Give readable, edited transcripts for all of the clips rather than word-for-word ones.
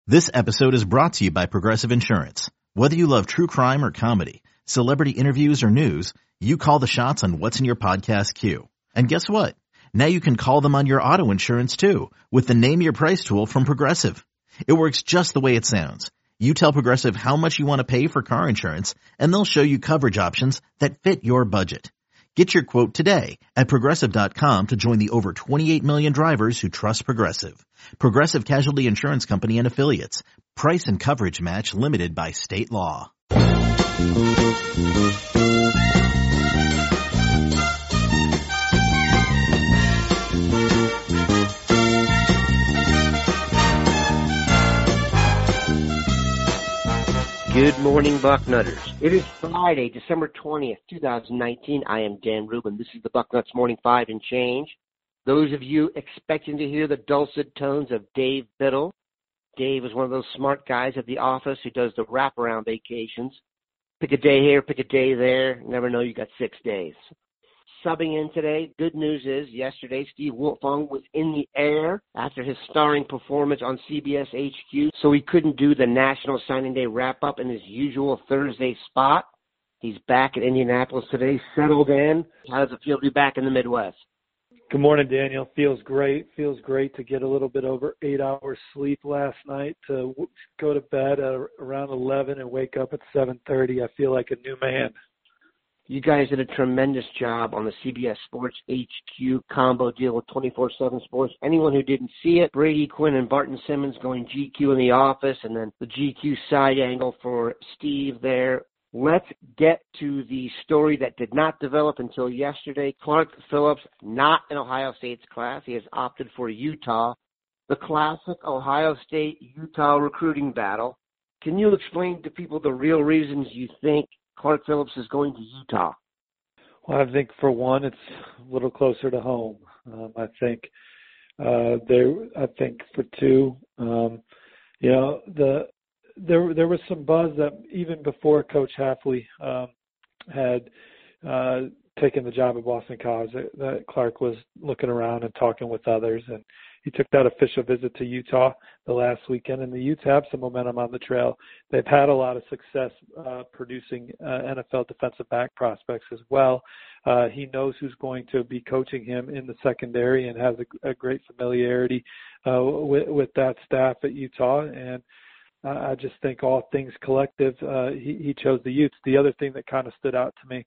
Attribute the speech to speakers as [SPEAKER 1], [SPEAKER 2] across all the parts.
[SPEAKER 1] This episode is brought to you by Progressive Insurance. Whether you love true crime or comedy, celebrity interviews or news, you call the shots on what's in your podcast queue. And guess what? Now you can call them on your auto insurance too with the Name Your Price tool from Progressive. It works just the way it sounds. You tell Progressive how much you want to pay for car insurance, and they'll show you coverage options that fit your budget. Get your quote today at Progressive.com to join the over 28 million drivers who trust Progressive. Progressive Casualty Insurance Company and Affiliates. Price and coverage match limited by state law.
[SPEAKER 2] Good morning, Bucknutters. It is Friday, December 20th, 2019. I am Dan Rubin. This is the Bucknuts Morning 5 and Change. Those of you expecting to hear the dulcet tones of Dave Biddle. Dave is one of those smart guys at the office who does the wraparound vacations. Pick a day here, pick a day there. Never know you got 6 days. Subbing in today, good news is yesterday Steve Wiltfong was in the air after his starring performance on CBS HQ, so he couldn't do the National Signing Day wrap-up in his usual Thursday spot. He's back in Indianapolis today, settled in. How does it feel to be back in the Midwest?
[SPEAKER 3] Good morning, Daniel. Feels great. Feels great to get a little bit over 8 hours sleep last night, to go to bed at around 11 and wake up at 7:30. I feel like a new man.
[SPEAKER 2] You guys did a tremendous job on the CBS Sports HQ combo deal with 24/7 Sports. Anyone who didn't see it, Brady Quinn and Barton Simmons going GQ in the office, and then the GQ side angle for Steve there. Let's get to the story that did not develop until yesterday. Clark Phillips, not in Ohio State's class. He has opted for Utah. The classic Ohio State-Utah recruiting battle. Can you explain to people the real reasons you think Clark Phillips is going to Utah?
[SPEAKER 3] Well, I think for one, it's a little closer to home. I think for two, there was some buzz that even before Coach Hafley had taken the job at Boston College, that Clark was looking around and talking with others, and he took that official visit to Utah the last weekend, and the Utes have some momentum on the trail. They've had a lot of success producing NFL defensive back prospects as well. He knows who's going to be coaching him in the secondary and has a great familiarity with that staff at Utah, and I just think all things collective, he chose the Utes. The other thing that kind of stood out to me,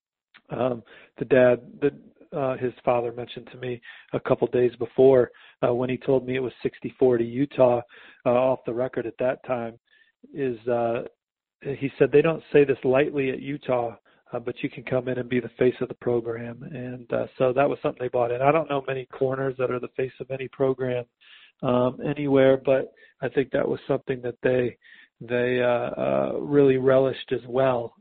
[SPEAKER 3] his father mentioned to me a couple days before when he told me it was 64 to Utah off the record at that time, is he said they don't say this lightly at Utah, but you can come in and be the face of the program. And so that was something they bought in. I don't know many corners that are the face of any program anywhere, but I think that was something that they really relished as well.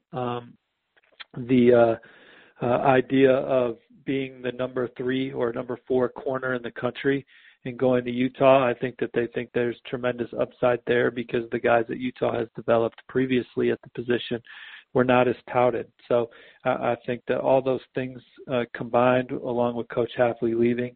[SPEAKER 3] The idea of being the number 3 or number 4 corner in the country and going to Utah, I think that they think there's tremendous upside there because the guys that Utah has developed previously at the position were not as touted. So I think that all those things combined, along with Coach Hafley leaving,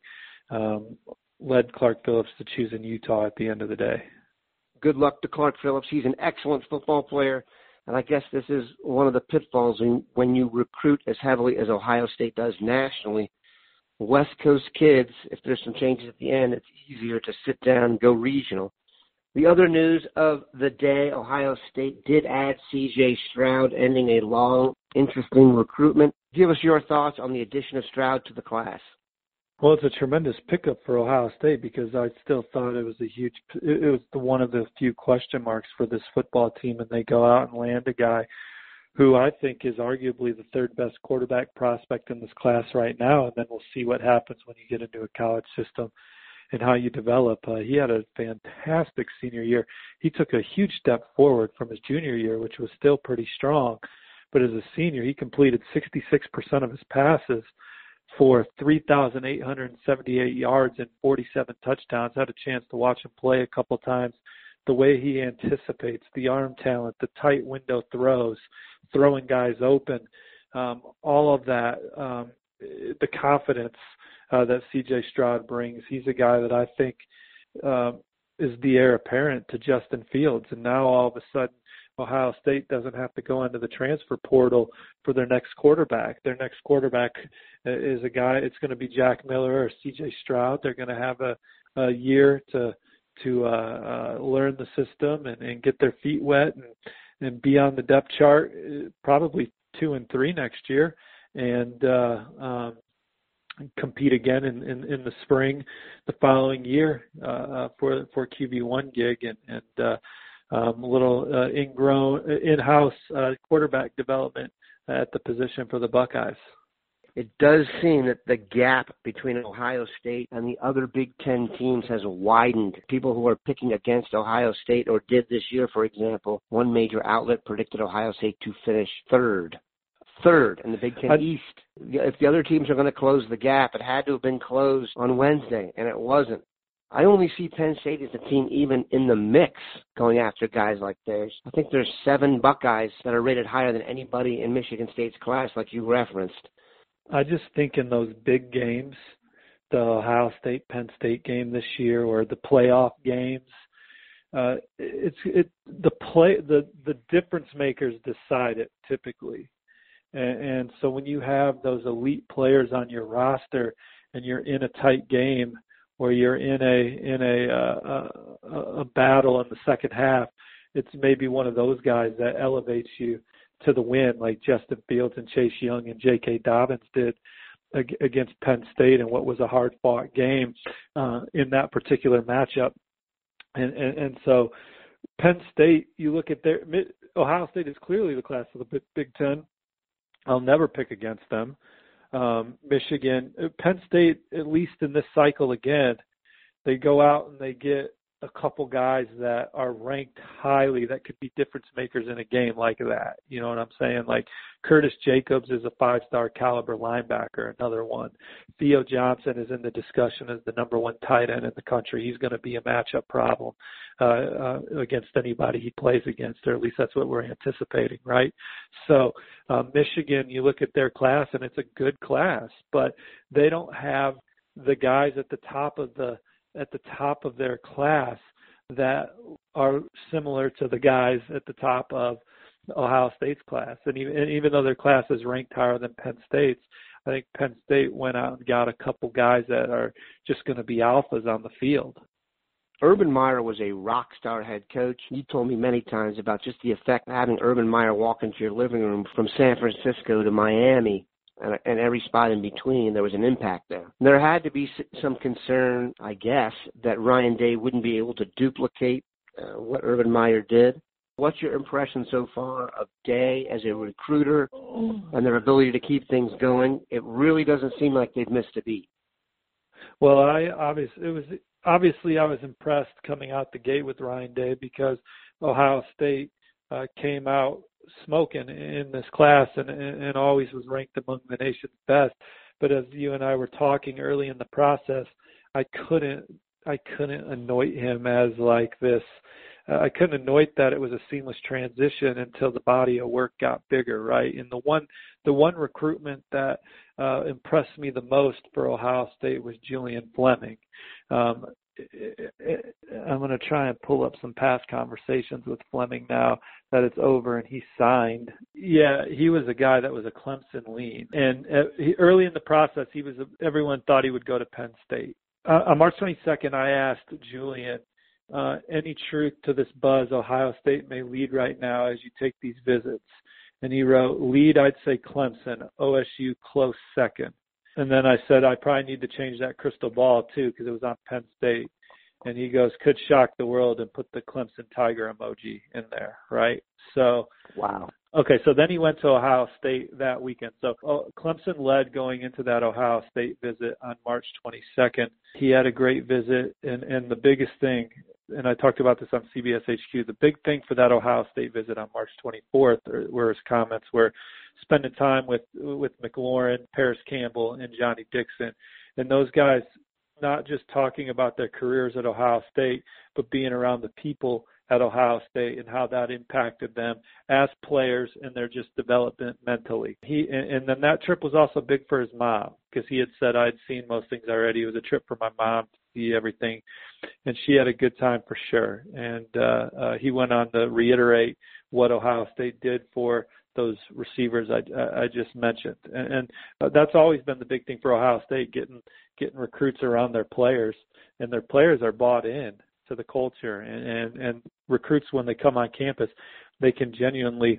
[SPEAKER 3] led Clark Phillips to choosing Utah at the end of the day.
[SPEAKER 2] Good luck to Clark Phillips. He's an excellent football player. And I guess this is one of the pitfalls when you recruit as heavily as Ohio State does nationally. West Coast kids, if there's some changes at the end, it's easier to sit down and go regional. The other news of the day, Ohio State did add C.J. Stroud, ending a long, interesting recruitment. Give us your thoughts on the addition of Stroud to the class.
[SPEAKER 3] Well, it's a tremendous pickup for Ohio State because I still thought it was one of the few question marks for this football team, and they go out and land a guy who I think is arguably the third best quarterback prospect in this class right now, and then we'll see what happens when you get into a college system and how you develop. He had a fantastic senior year. He took a huge step forward from his junior year, which was still pretty strong, but as a senior, he completed 66% of his passes for 3,878 yards and 47 touchdowns. I had a chance to watch him play a couple times. The way he anticipates, the arm talent, the tight window throws, throwing guys open, all of that, the confidence that C.J. Stroud brings. He's a guy that I think is the heir apparent to Justin Fields. And now all of a sudden, Ohio State doesn't have to go into the transfer portal for their next quarterback. Their next quarterback is a guy, it's going to be Jack Miller or C.J. Stroud. They're going to have a year to learn the system and get their feet wet and be on the depth chart, probably 2 and 3 next year, and compete again in the spring the following year for QB1 gig and a little in-house quarterback development at the position for the Buckeyes.
[SPEAKER 2] It does seem that the gap between Ohio State and the other Big Ten teams has widened. People who are picking against Ohio State or did this year, for example, one major outlet predicted Ohio State to finish third in the Big Ten East. If the other teams are going to close the gap, it had to have been closed on Wednesday, and it wasn't. I only see Penn State as a team even in the mix going after guys like theirs. I think there's 7 Buckeyes that are rated higher than anybody in Michigan State's class, like you referenced.
[SPEAKER 3] I just think in those big games, the Ohio State-Penn State game this year or the playoff games, the difference makers decide it typically. And so when you have those elite players on your roster and you're in a tight game or you're in a battle in the second half, it's maybe one of those guys that elevates you to the win, like Justin Fields and Chase Young and J.K. Dobbins did against Penn State in what was a hard-fought game in that particular matchup. And so Penn State, you look at Ohio State is clearly the class of the Big Ten. I'll never pick against them. Michigan, Penn State, at least in this cycle again, they go out and they get a couple guys that are ranked highly that could be difference makers in a game like that. You know what I'm saying? Like Curtis Jacobs is a 5-star caliber linebacker, another one. Theo Johnson is in the discussion as the number 1 tight end in the country. He's going to be a matchup problem against anybody he plays against, or at least that's what we're anticipating, right? So Michigan, you look at their class, and it's a good class, but they don't have the guys at the top of their class that are similar to the guys at the top of Ohio State's class. And even though their class is ranked higher than Penn State's, I think Penn State went out and got a couple guys that are just going to be alphas on the field.
[SPEAKER 2] Urban Meyer was a rock star head coach. You told me many times about just the effect of having Urban Meyer walk into your living room from San Francisco to Miami and every spot in between. There was an impact there. There had to be some concern, I guess, that Ryan Day wouldn't be able to duplicate what Urban Meyer did. What's your impression so far of Day as a recruiter and their ability to keep things going? It really doesn't seem like they've missed a beat.
[SPEAKER 3] Well, obviously I was impressed coming out the gate with Ryan Day because Ohio State came out smoking in this class and always was ranked among the nation's best. But as you and I were talking early in the process, I couldn't anoint him as like this. I couldn't anoint that it was a seamless transition until the body of work got bigger, right? And the one recruitment that impressed me the most for Ohio State was Julian Fleming. I'm going to try and pull up some past conversations with Fleming now that it's over and he signed. Yeah, he was a guy that was a Clemson lean. And early in the process, everyone thought he would go to Penn State. On March 22nd, I asked Julian, any truth to this buzz Ohio State may lead right now as you take these visits? And he wrote, lead, I'd say Clemson, OSU close second. And then I said, I probably need to change that crystal ball too because it was on Penn State. And he goes, could shock the world, and put the Clemson Tiger emoji in there, right? So,
[SPEAKER 2] wow.
[SPEAKER 3] Okay, so then he went to Ohio State that weekend. So Clemson led going into that Ohio State visit on March 22nd. He had a great visit, and the biggest thing, and I talked about this on CBS HQ, the big thing for that Ohio State visit on March 24th were his comments were spending time with McLaurin, Paris Campbell, and Johnny Dixon. And those guys not just talking about their careers at Ohio State, but being around the people at Ohio State and how that impacted them as players and their just development mentally. And then that trip was also big for his mom because he had said, I'd seen most things already. It was a trip for my mom see everything. And she had a good time for sure. And he went on to reiterate what Ohio State did for those receivers I just mentioned. And that's always been the big thing for Ohio State, getting recruits around their players. And their players are bought in to the culture. And recruits, when they come on campus, they can genuinely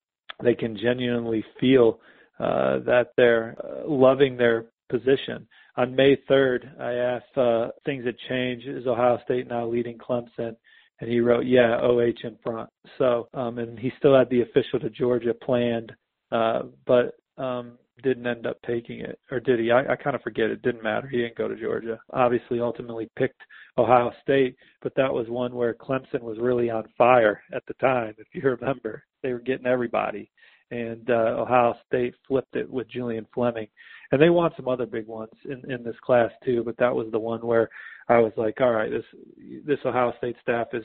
[SPEAKER 3] feel that they're loving their position. On May 3rd, I asked things had changed. Is Ohio State now leading Clemson? And he wrote, yeah, OH in front. So, and he still had the official to Georgia planned, but didn't end up taking it. Or did he? I kind of forget. It didn't matter. He didn't go to Georgia. Obviously, ultimately picked Ohio State, but that was one where Clemson was really on fire at the time, if you remember. They were getting everybody. And Ohio State flipped it with Julian Fleming. And they want some other big ones in this class too, but that was the one where I was like, all right, this Ohio State staff is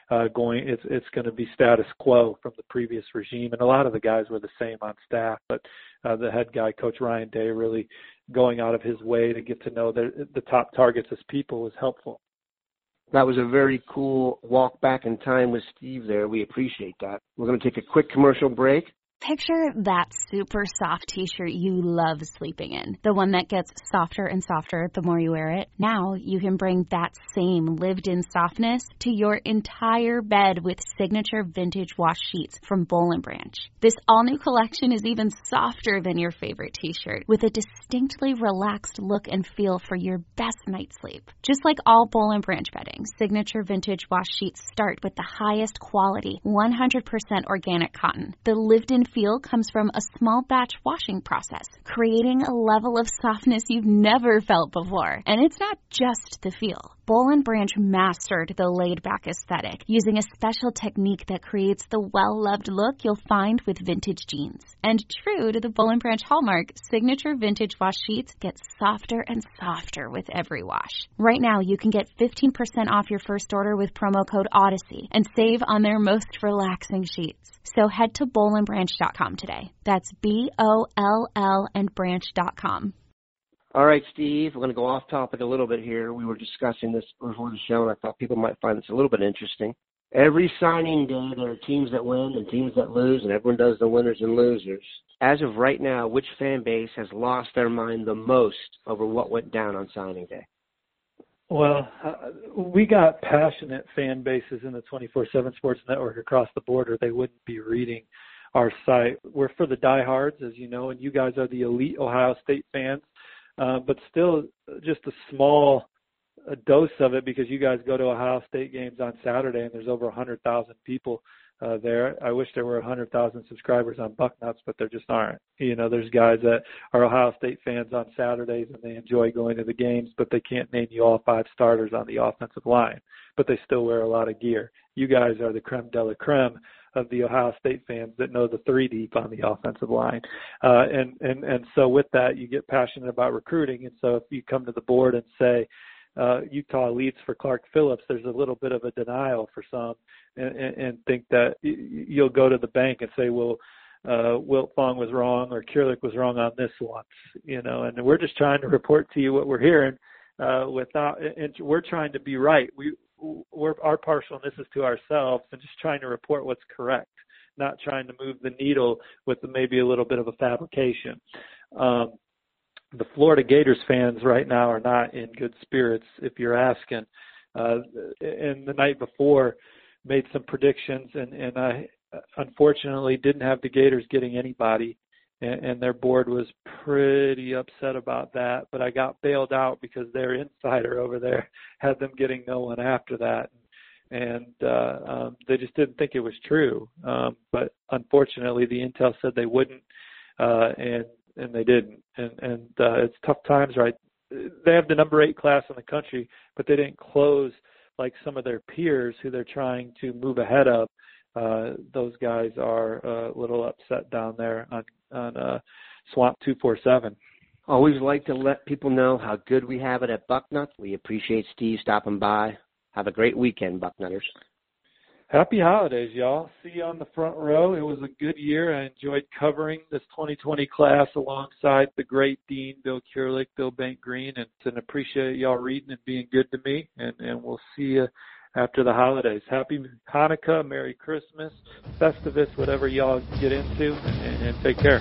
[SPEAKER 3] it's going to be status quo from the previous regime. And a lot of the guys were the same on staff, but the head guy, Coach Ryan Day, really going out of his way to get to know the top targets as people was helpful.
[SPEAKER 2] That was a very cool walk back in time with Steve there. We appreciate that. We're going to take a quick commercial break.
[SPEAKER 4] Picture that super soft t-shirt you love sleeping in, the one that gets softer and softer the more you wear it. Now you can bring that same lived-in softness to your entire bed with signature vintage wash sheets from Boll & Branch. This all-new collection is even softer than your favorite t-shirt, with a distinctly relaxed look and feel for your best night's sleep. Just like all Boll & Branch bedding, signature vintage wash sheets start with the highest quality, 100% organic cotton. The lived-in feel comes from a small batch washing process, creating a level of softness you've never felt before. And it's not just the feel. Boll & Branch mastered the laid-back aesthetic using a special technique that creates the well-loved look you'll find with vintage jeans. And true to the Boll & Branch hallmark, signature vintage wash sheets get softer and softer with every wash. Right now, you can get 15% off your first order with promo code Odyssey and save on their most relaxing sheets. So head to bollandbranch.com today. That's BOLL and branch.com.
[SPEAKER 2] All right, Steve, we're going to go off topic a little bit here. We were discussing this before the show, and I thought people might find this a little bit interesting. Every signing day, there are teams that win and teams that lose, and everyone does the winners and losers. As of right now, which fan base has lost their mind the most over what went down on signing day?
[SPEAKER 3] Well, we got passionate fan bases in the 24/7 Sports Network across the border. They wouldn't be reading our site. We're for the diehards, as you know, and you guys are the elite Ohio State fans. But still just a small dose of it because you guys go to Ohio State games on Saturday and there's over 100,000 people there. I wish there were 100,000 subscribers on Bucknuts, but there just aren't. You know, there's guys that are Ohio State fans on Saturdays and they enjoy going to the games, but they can't name you all 5 starters on the offensive line, but they still wear a lot of gear. You guys are the creme de la creme of the Ohio State fans that know the 3 deep on the offensive line. And so with that, you get passionate about recruiting. And so if you come to the board and say, Utah leads for Clark Phillips, there's a little bit of a denial for some and think that you'll go to the bank and say, well, Wilt Fong was wrong or Kierlich was wrong on this once, you know, and we're just trying to report to you what we're hearing and we're trying to be right. Our partialness is to ourselves and just trying to report what's correct, not trying to move the needle with maybe a little bit of a fabrication. The Florida Gators fans right now are not in good spirits, if you're asking. And the night before made some predictions, and I unfortunately didn't have the Gators getting anybody, and their board was pretty upset about that. But I got bailed out because their insider over there had them getting no one after that. And they just didn't think it was true. But unfortunately, the intel said they wouldn't, and they didn't. And it's tough times, right? They have the number 8 class in the country, but they didn't close like some of their peers who they're trying to move ahead of. Those guys are a little upset down there on Swamp 247.
[SPEAKER 2] Always like to let people know how good we have it at Bucknuts. We appreciate Steve stopping by. Have a great weekend, Bucknutters.
[SPEAKER 3] Happy holidays, y'all. See you on the front row. It was a good year. I enjoyed covering this 2020 class alongside the great Dean, Bill Kurelic, Bill Bank-Green, and appreciate y'all reading and being good to me. And we'll see you after the holidays. Happy Hanukkah, Merry Christmas, Festivus, whatever y'all get into, and take care.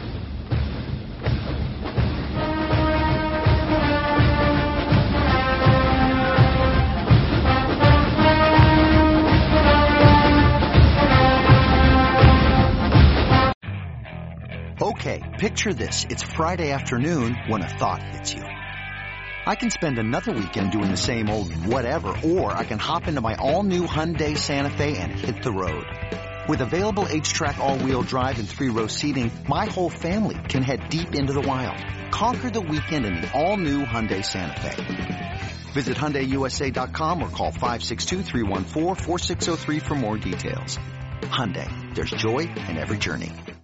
[SPEAKER 5] Okay, picture this. It's Friday afternoon when a thought hits you. I can spend another weekend doing the same old whatever, or I can hop into my all-new Hyundai Santa Fe and hit the road. With available H-Track all-wheel drive and 3-row seating, my whole family can head deep into the wild. Conquer the weekend in the all-new Hyundai Santa Fe. Visit HyundaiUSA.com or call 562-314-4603 for more details. Hyundai, there's joy in every journey.